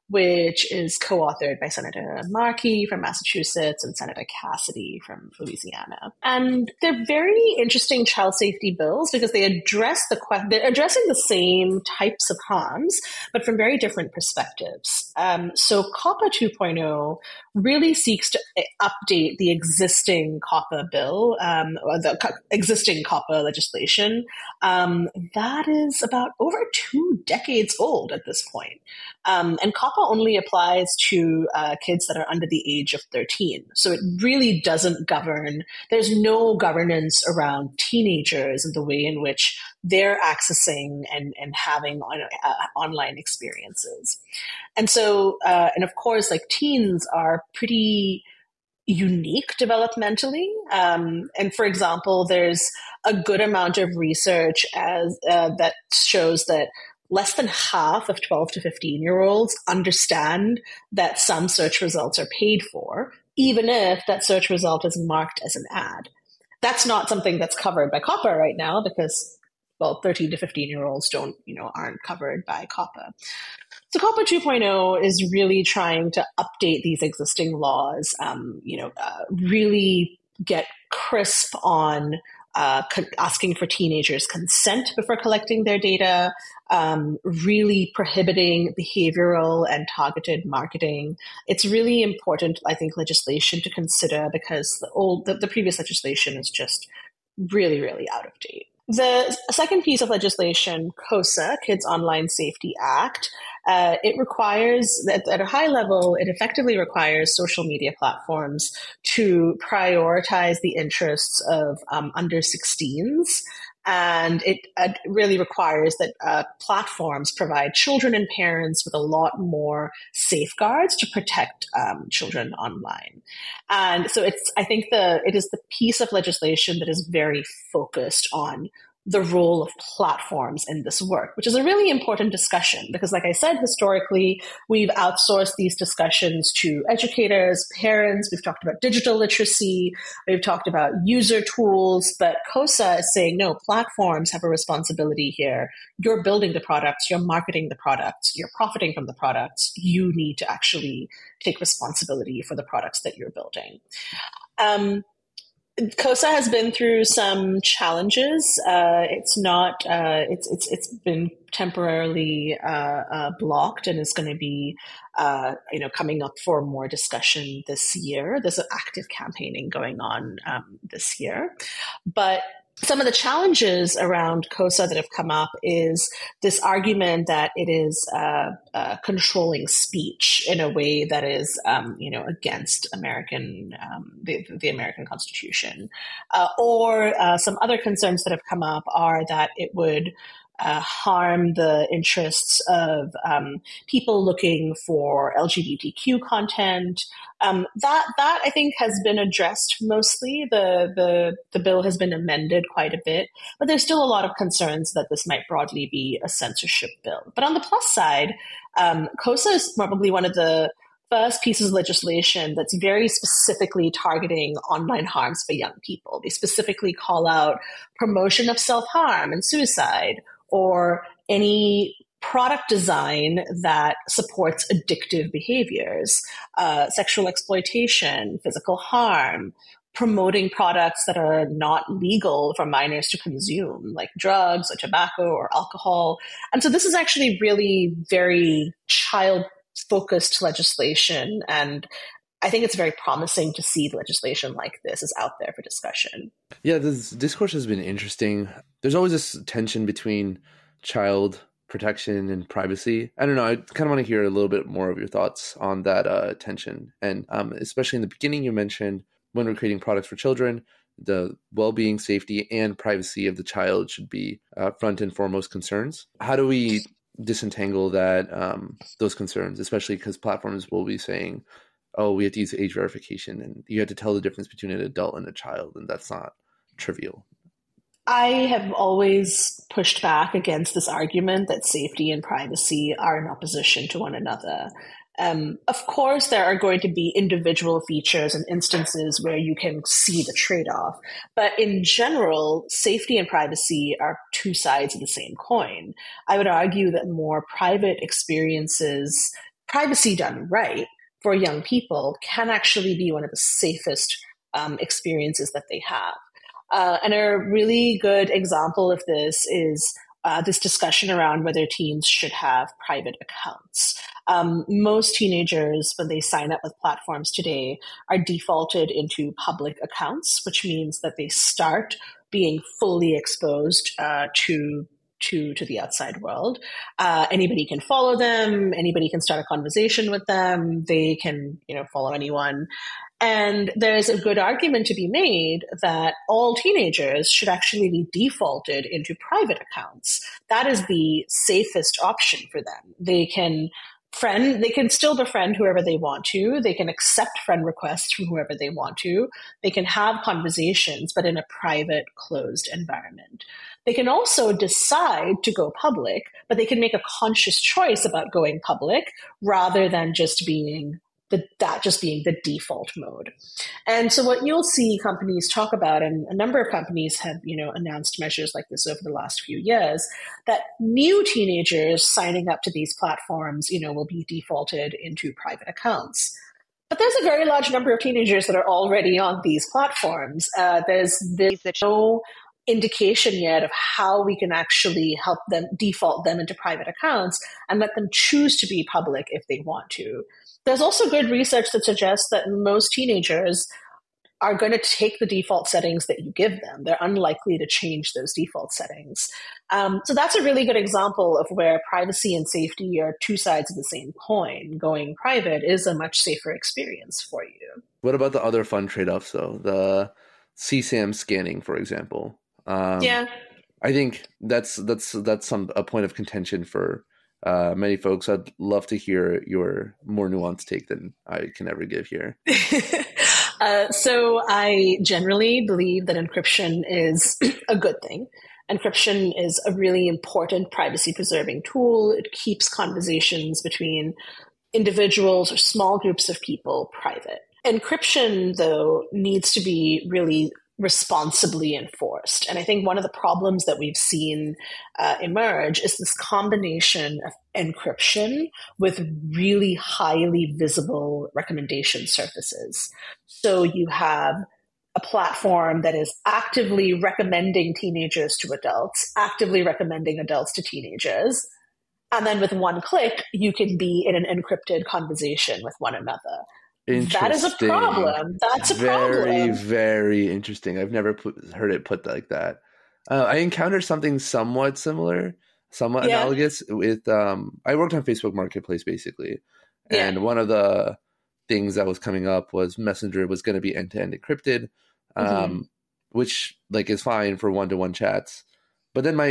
which is co-authored by Senator Markey from Massachusetts and Senator Cassidy from Louisiana. And they're very interesting child safety bills because they're addressing the same types of harms, but from very different perspectives. So COPPA 2.0 really seeks to update the existing COPPA bill, or the existing COPPA legislation, that is about over 2 decades old at this point. And COPPA only applies to kids that are under the age of 13. So it really doesn't govern, there's no governance around teenagers and the way in which they're accessing and having online experiences. And so, and of course, like teens are pretty unique developmentally. And for example, there's a good amount of research that shows that less than half of 12 to 15-year-olds understand that some search results are paid for, even if that search result is marked as an ad. That's not something that's covered by COPPA right now because, well, 13 to 15-year-olds aren't covered by COPPA. So COPPA 2.0 is really trying to update these existing laws, really get crisp on asking for teenagers' consent before collecting their data, really prohibiting behavioral and targeted marketing. It's really important, I think, legislation to consider because the previous legislation is just really, really out of date. The second piece of legislation, KOSA, Kids Online Safety Act, it requires, at a high level, it effectively requires social media platforms to prioritize the interests of under 16s. And it really requires that platforms provide children and parents with a lot more safeguards to protect children online. And so I think it is the piece of legislation that is very focused on the role of platforms in this work, which is a really important discussion because, like I said, historically, we've outsourced these discussions to educators, parents. We've talked about digital literacy. We've talked about user tools. But KOSA is saying, no, platforms have a responsibility here. You're building the products. You're marketing the products. You're profiting from the products. You need to actually take responsibility for the products that you're building. KOSA has been through some challenges. It's been temporarily blocked and is going to be coming up for more discussion this year. There's an active campaigning going on this year, but some of the challenges around KOSA that have come up is this argument that it is controlling speech in a way that is, against American the American Constitution, or some other concerns that have come up are that it would harm the interests of people looking for LGBTQ content. That I think has been addressed mostly. The bill has been amended quite a bit, but there's still a lot of concerns that this might broadly be a censorship bill. But on the plus side, KOSA is probably one of the first pieces of legislation that's very specifically targeting online harms for young people. They specifically call out promotion of self-harm and suicide, or any product design that supports addictive behaviors, sexual exploitation, physical harm, promoting products that are not legal for minors to consume, like drugs or tobacco or alcohol. And so this is actually really very child-focused legislation, and I think it's very promising to see legislation like this is out there for discussion. Yeah, this discourse has been interesting. There's always this tension between child protection and privacy. I don't know. I kind of want to hear a little bit more of your thoughts on that tension. And especially in the beginning, you mentioned when we're creating products for children, the well-being, safety, and privacy of the child should be front and foremost concerns. How do we disentangle those concerns, especially because platforms will be saying, oh, we have to use age verification, and you have to tell the difference between an adult and a child, and that's not trivial. I have always pushed back against this argument that safety and privacy are in opposition to one another. Of course, there are going to be individual features and instances where you can see the trade-off. But in general, safety and privacy are two sides of the same coin. I would argue that more private experiences privacy done right for young people can actually be one of the safest experiences that they have. And a really good example of this is this discussion around whether teens should have private accounts. Most teenagers, when they sign up with platforms today, are defaulted into public accounts, which means that they start being fully exposed to the outside world. Anybody can follow them. Anybody can start a conversation with them. They can, follow anyone. And there's a good argument to be made that all teenagers should actually be defaulted into private accounts. That is the safest option for them. They can still befriend whoever they want to. They can accept friend requests from whoever they want to. They can have conversations, but in a private, closed environment. They can also decide to go public, but they can make a conscious choice about going public rather than just being the default mode. And so what you'll see companies talk about, and a number of companies have, announced measures like this over the last few years, that new teenagers signing up to these platforms, will be defaulted into private accounts. But there's a very large number of teenagers that are already on these platforms. There's no indication yet of how we can actually help them default them into private accounts and let them choose to be public if they want to. There's also good research that suggests that most teenagers are going to take the default settings that you give them. They're unlikely to change those default settings. So that's a really good example of where privacy and safety are two sides of the same coin. Going private is a much safer experience for you. What about the other fun trade-offs, though? The CSAM scanning, for example. Yeah. I think that's a point of contention for many folks. I'd love to hear your more nuanced take than I can ever give here. So I generally believe that encryption is a good thing. Encryption is a really important privacy-preserving tool. It keeps conversations between individuals or small groups of people private. Encryption, though, needs to be really responsibly enforced. And I think one of the problems that we've seen emerge is this combination of encryption with really highly visible recommendation surfaces. So you have a platform that is actively recommending teenagers to adults, actively recommending adults to teenagers. And then with one click, you can be in an encrypted conversation with one another. That is a problem. That's a problem. Very, very interesting. I've never heard it put like that. I encountered something somewhat similar, somewhat analogous with, I worked on Facebook Marketplace basically. And one of the things that was coming up was Messenger was going to be end-to-end encrypted, which is fine for one-to-one chats. But then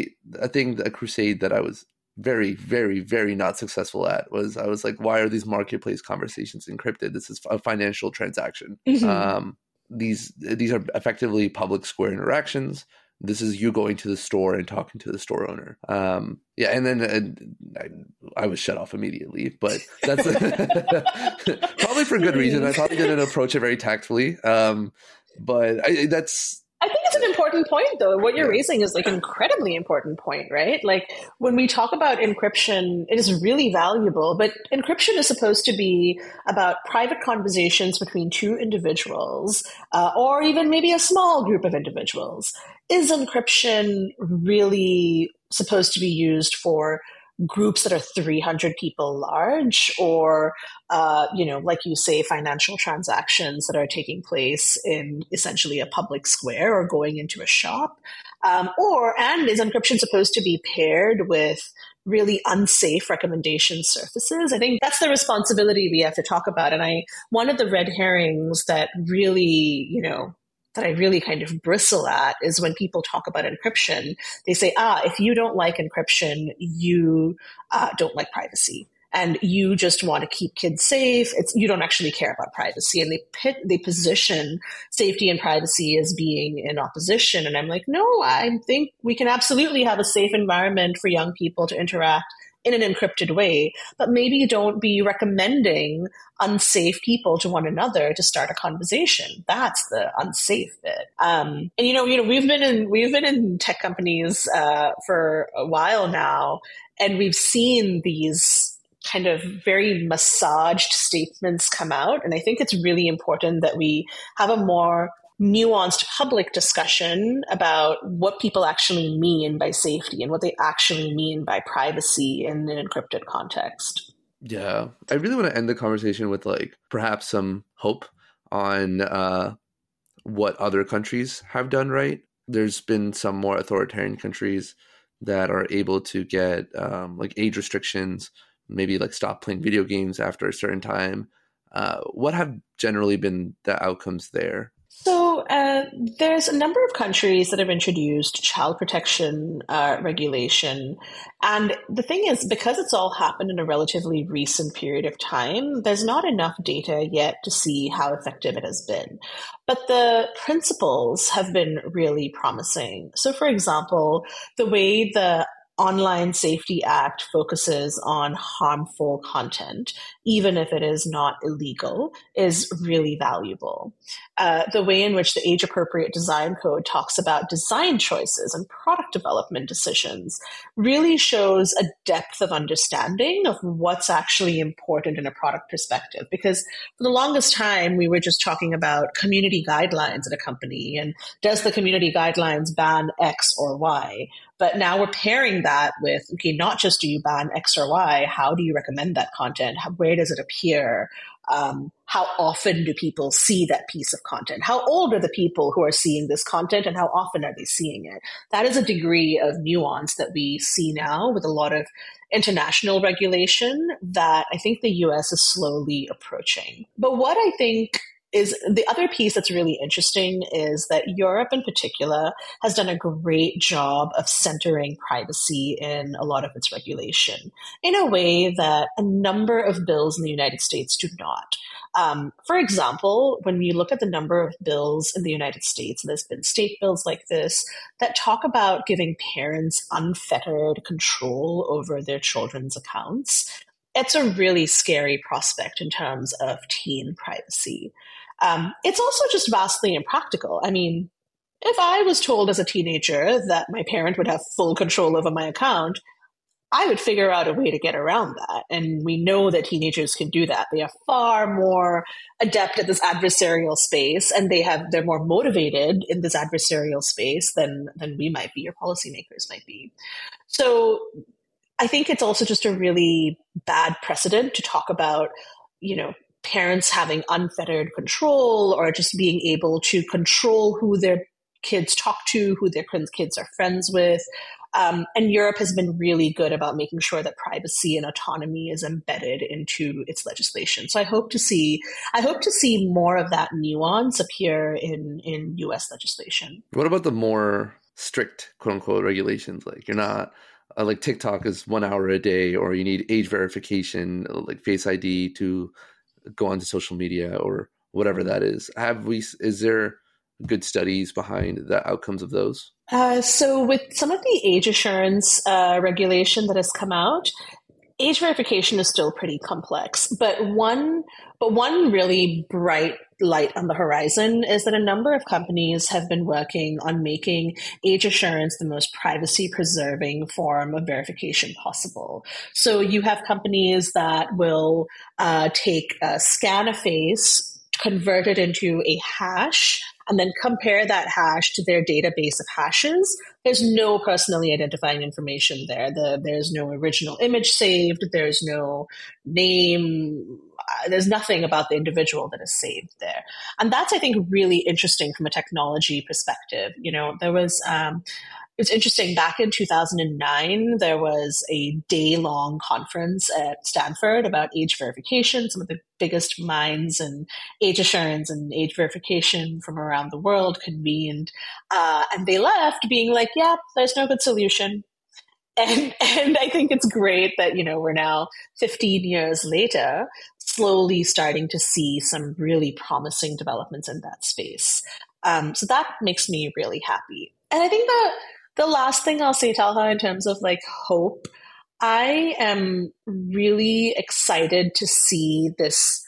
a crusade that I was very, very, very not successful at was I was like, why are these marketplace conversations encrypted? This is a financial transaction. These are effectively public square interactions. This is you going to the store and talking to the store owner. And then I was shut off immediately, but that's probably for good reason. I probably didn't approach it very tactfully. But I think it's an important point, though. What you're raising is an incredibly important point, right? When we talk about encryption, it is really valuable, but encryption is supposed to be about private conversations between two individuals, or even maybe a small group of individuals. Is encryption really supposed to be used for groups that are 300 people large, or, like you say, financial transactions that are taking place in essentially a public square or going into a shop? And is encryption supposed to be paired with really unsafe recommendation surfaces? I think that's the responsibility we have to talk about. And one of the red herrings that really, that I really kind of bristle at is when people talk about encryption, they say, if you don't like encryption, you don't like privacy. And you just want to keep kids safe. You don't actually care about privacy. And they position safety and privacy as being in opposition. And I'm like, no, I think we can absolutely have a safe environment for young people to interact in an encrypted way, but maybe don't be recommending unsafe people to one another to start a conversation. That's the unsafe bit. And we've been in tech companies for a while now, and we've seen these kind of very massaged statements come out. And I think it's really important that we have a more nuanced public discussion about what people actually mean by safety and what they actually mean by privacy in an encrypted context. Yeah, I really want to end the conversation with like perhaps some hope on what other countries have done right. There's been some more authoritarian countries that are able to get like age restrictions, maybe like stop playing video games after a certain time. What have generally been the outcomes there? So there's a number of countries that have introduced child protection regulation. And the thing is, because it's all happened in a relatively recent period of time, there's not enough data yet to see how effective it has been. But the principles have been really promising. So, for example, the way the Online Safety Act focuses on harmful content, even if it is not illegal, is really valuable. The way in which the Age Appropriate Design Code talks about design choices and product development decisions really shows a depth of understanding of what's actually important in a product perspective. Because for the longest time, we were just talking about community guidelines at a company, and does the community guidelines ban X or Y? But now we're pairing that with, okay, not just do you ban X or Y, how do you recommend that content? Where does it appear? How often do people see that piece of content? How old are the people who are seeing this content, and how often are they seeing it? That is a degree of nuance that we see now with a lot of international regulation that I think the US is slowly approaching. But what I think is the other piece that's really interesting is that Europe in particular has done a great job of centering privacy in a lot of its regulation in a way that a number of bills in the United States do not. For example, when we look at the number of bills in the United States, there's been state bills like this that talk about giving parents unfettered control over their children's accounts. It's a really scary prospect in terms of teen privacy. It's also just vastly impractical. I mean, if I was told as a teenager that my parent would have full control over my account, I would figure out a way to get around that. And we know that teenagers can do that. They are far more adept at this adversarial space, and they're more motivated in this adversarial space than we might be, or policymakers might be. So I think it's also just a really bad precedent to talk about, parents having unfettered control, or just being able to control who their kids talk to, who their kids are friends with. And Europe has been really good about making sure that privacy and autonomy is embedded into its legislation. So I hope to see more of that nuance appear in US legislation. What about the more strict quote unquote regulations? Like you're not like TikTok is 1 hour a day, or you need age verification, like Face ID to go onto social media, or whatever that is. Is there good studies behind the outcomes of those? So with some of the age assurance regulation that has come out, age verification is still pretty complex. But one really bright light on the horizon is that a number of companies have been working on making age assurance the most privacy preserving form of verification possible. So you have companies that will scan a face, convert it into a hash, and then compare that hash to their database of hashes. There's no personally identifying information there. There's no original image saved. There's no name. There's nothing about the individual that is saved there. And that's, I think, really interesting from a technology perspective. It's interesting. Back in 2009, there was a day-long conference at Stanford about age verification. Some of the biggest minds in age assurance and age verification from around the world convened, and they left being like, "Yeah, there's no good solution." And I think it's great that we're now 15 years later, slowly starting to see some really promising developments in that space. So that makes me really happy. And I think that the last thing I'll say, Talha, in terms of like hope, I am really excited to see this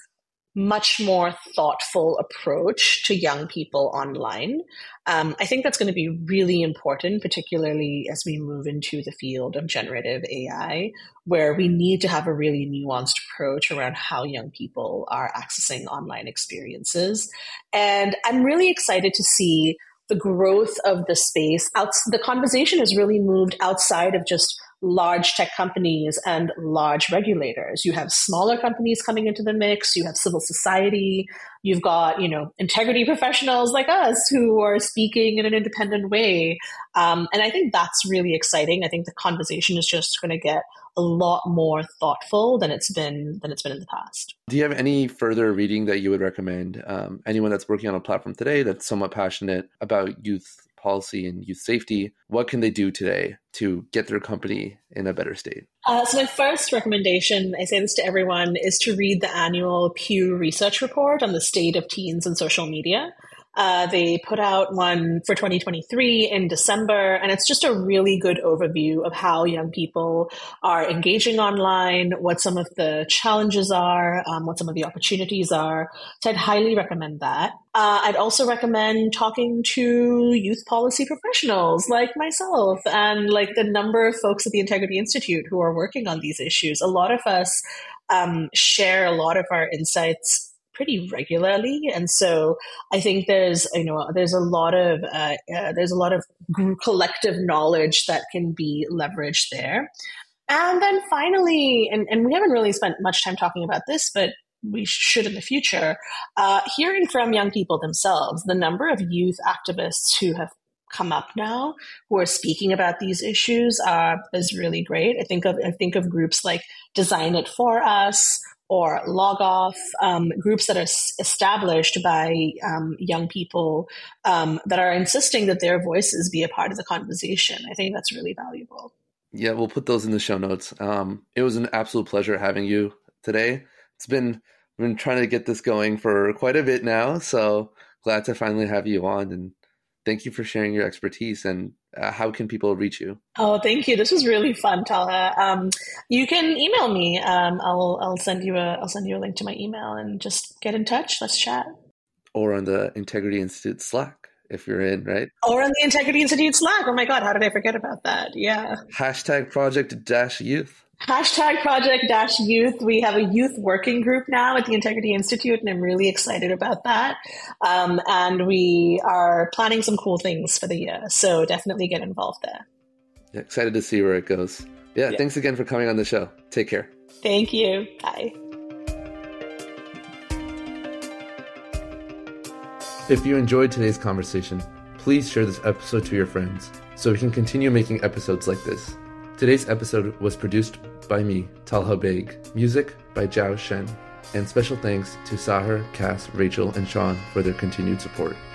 much more thoughtful approach to young people online. I think that's going to be really important, particularly as we move into the field of generative AI, where we need to have a really nuanced approach around how young people are accessing online experiences. And I'm really excited to see the growth of the space. The conversation has really moved outside of just large tech companies and large regulators. You have smaller companies coming into the mix. You have civil society. You've got, integrity professionals like us who are speaking in an independent way. And I think that's really exciting. I think the conversation is just going to get a lot more thoughtful than it's been in the past. Do you have any further reading that you would recommend? Anyone that's working on a platform today that's somewhat passionate about youth policy and youth safety, what can they do today to get their company in a better state? So my first recommendation, I say this to everyone, is to read the annual Pew Research Report on the state of teens and social media. They put out one for 2023 in December, and it's just a really good overview of how young people are engaging online, what some of the challenges are, what some of the opportunities are. So I'd highly recommend that. I'd also recommend talking to youth policy professionals like myself and like the number of folks at the Integrity Institute who are working on these issues. A lot of us share a lot of our insights pretty regularly, and so I think there's a lot of collective knowledge that can be leveraged there. And then finally, and we haven't really spent much time talking about this, but we should in the future, hearing from young people themselves. The number of youth activists who have come up now who are speaking about these issues is really great. I think of groups like Design It For Us or Log Off, groups that are established by young people that are insisting that their voices be a part of the conversation. I think that's really valuable. Yeah, we'll put those in the show notes. It was an absolute pleasure having you today. I've been trying to get this going for quite a bit now, so glad to finally have you on, and thank you for sharing your expertise. And how can people reach you? Oh, thank you. This was really fun, Talha. You can email me. I'll send you a link to my email and just get in touch. Let's chat. Or on the Integrity Institute Slack, if you're in, right? Or on the Integrity Institute Slack. Oh my God, how did I forget about that? Yeah. #project-youth. #project-youth. We have a youth working group now at the Integrity Institute, and I'm really excited about that. And we are planning some cool things for the year. So definitely get involved there. Yeah, excited to see where it goes. Yeah, thanks again for coming on the show. Take care. Thank you. Bye. If you enjoyed today's conversation, please share this episode to your friends so we can continue making episodes like this. Today's episode was produced by me, Talha Beg, music by Zhao Shen, and special thanks to Sahar, Cass, Rachel, and Sean for their continued support.